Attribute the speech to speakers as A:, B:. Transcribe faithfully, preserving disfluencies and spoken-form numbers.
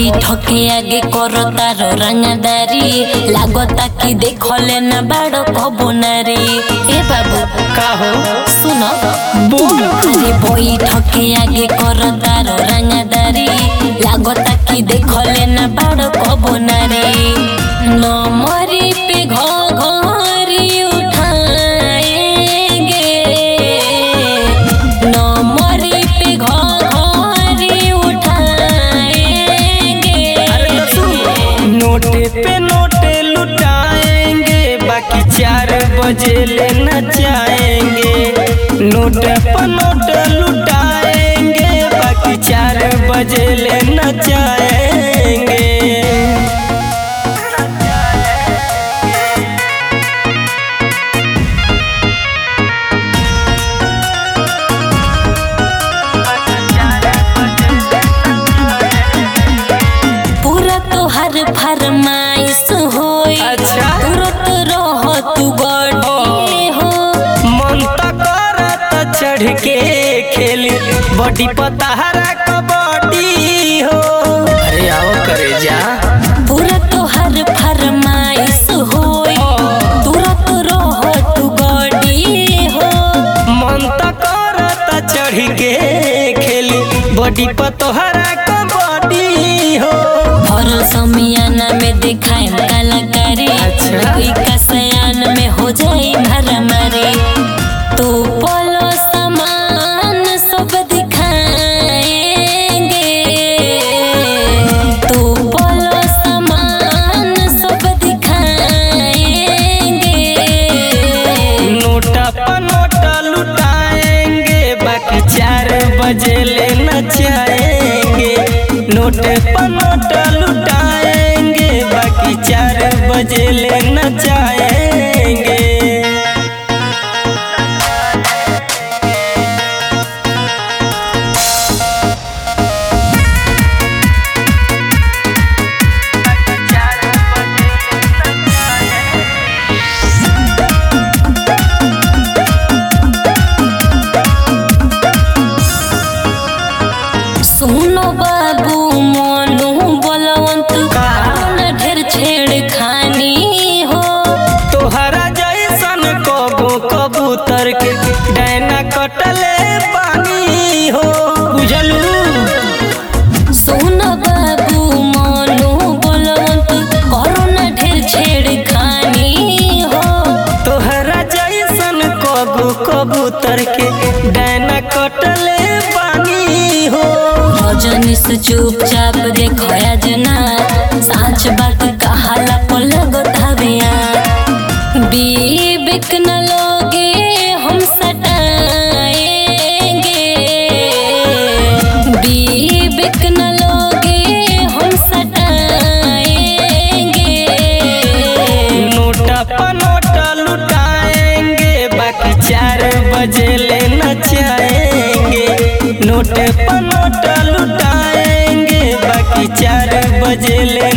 A: बैठक के आगे करो तारो रंगदारी लागता कि देखले ना बाड़ो कबो नारी। ए बाबू
B: का हो
A: सुनो
B: बोल।
A: अरे बैठक के आगे करो तारो रंगदारी लागता कि देखले ना बाड़ो कबो नारी। न मरी पे घरी उठाएंगे न मरी पे घरी उठाएंगे।
B: नोटे पे नोटे लुटाएंगे बाकी चार बजे ले नचाएंगे। नोटे पे नोटे लुटाएंगे बाकी चार बजे ले नचाएंगे।
A: पूरा तोहर फरमाइश होई
B: अच्छा
A: तुरंत रहो तू बड़ी हो।
B: मन त करत चढ़ के खेली बड़ी पतहरा कबड्डी हो। अरे आओ करे जा।
A: पूरा तोहर फरमाइश होई तुरंत रहो तू बड़ी हो।
B: मन त करत चढ़ के खेली बड़ी पतहरा कबड्डी हो।
A: और समियाना में दिखाए कलाकारी
B: अच्छा।
A: कोई का सयान में हो जाए भरमारी। तो पोलो सामान सब दिखाएंगे तो पोलो सामान सब दिखाएंगे।
B: नोटा पर नोटा लुटाएंगे बाकी चार बजे ले नचाएंगे। नोटे पर नोटा लुटाएंगे बाकी चार बजे ले नचाएंगे।
A: सुनो बाबू मोनू बलवंत न ढेर छेड़खानी हो।
B: तोहरा जैसन कबो कबूतर के डैना कटले पानी हो। बुझलू
A: सुनो बाबू मोनू बलवंत करो न ढेर छेड़खानी हो।
B: तोहरा जैसन कबो कबूतर के डैना कटले पानी हो।
A: रजनी से चुपचाप देखो जना साच बात कहाला पलग धाविया। बीबिक न लोगे हम सटाएंगे बीबिक न लोगे हम सटाएंगे।
B: नोटा पर नोटा लुटाएंगे बाकी चार बजे ले नचाएंगे। नोटे पर नोटा लुटाएंगे बाकी चार बजे ले